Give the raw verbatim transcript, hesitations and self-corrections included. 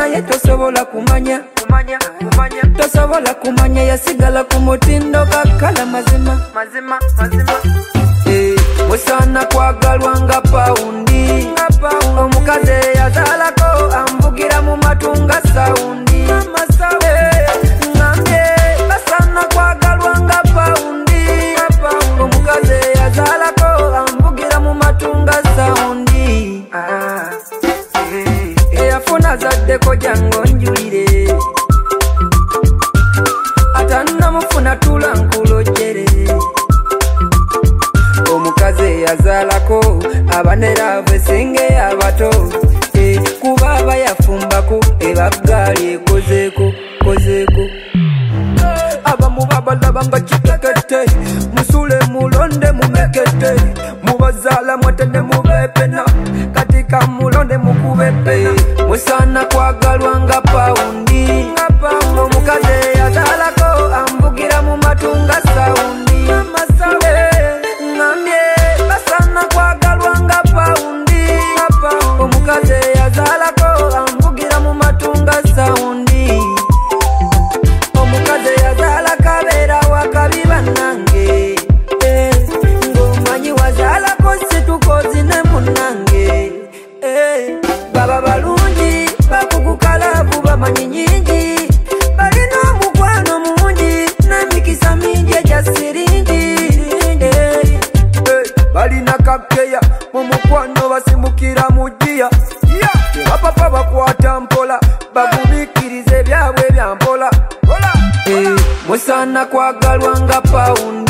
naye tosobola kumanya kumanya kumanya tosobola kumanya yasigala ku mutindo gakala mazima mazima mazima eh musana kwagalwa nga paundi omukazi yazalako amvugira mu matunga saundi amasawe ngamye basana kwagalwa nga paundi omukazi yazalako amvugira mu matunga saundi ah eyafuna zaddeko jango njulire atanna mufuna tula nkulojere omukazi yazalako abaneravu esinge abato e, kuba abayafumbako ebaggali ekozeko kozeko abamu babalaba nga kitekete musule mulonde mumekete mubazala mwatende mubepena katika mulonde mukubepe musana kwagalwa nga paundi omukazi yazalako amvugira mu matunga saundi amasawe ngamye basana kwagalwa nga paundi omukazi yazalako amvugira mu matunga saundi omukazi yazala kabera wakabiba nange eh, ngomanyi wazalako situkozi ne munange eh, baba balungi bakukukalabu bamanyi nyingi balina omukwano mungi n'emikisa mingi egya siringi eh, eh, balina kakeya mu mukwano basimukira mujiya bapapa bakwata mpola bagumikirize byabwe byampola eh, musana kwagalwa nga paundi